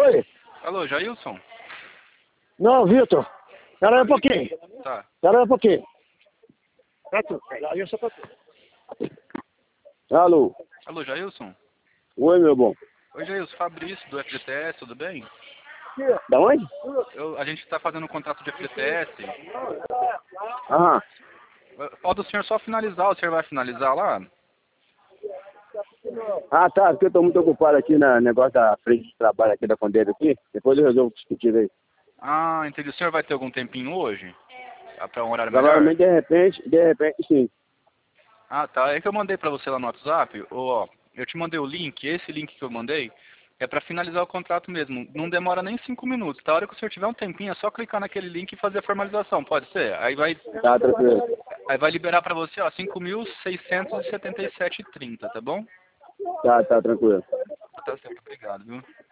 Oi? Alô, Jailson? Não, Vitor. Espera aí um pouquinho. Tá. Espera aí um pouquinho. Pra tu. Eu só pra tu. Alô? Alô, Jailson? Oi, meu bom. Oi, Jailson. Fabrício, do FGTS, tudo bem? Da onde? A gente está fazendo um contrato de FGTS. Aham. Falta o senhor só finalizar. O senhor vai finalizar lá? Ah, tá. Porque eu tô muito ocupado aqui no negócio da frente de trabalho aqui da Condeira aqui. Depois eu resolvo discutir aí. Ah, entendi. O senhor vai ter algum tempinho hoje? Para um horário melhor? Provavelmente, de repente, sim. Ah, tá. É que eu mandei para você lá no WhatsApp. Ó, eu te mandei o link. Esse link que eu mandei é para finalizar o contrato mesmo. Não demora nem 5 minutos. Tá? A hora que o senhor tiver um tempinho, é só clicar naquele link e fazer a formalização. Pode ser? Tá, tranquilo. Aí vai liberar para você, ó, 5.677,30, tá bom? Tá, tranquilo. Tá certo. Obrigado, viu?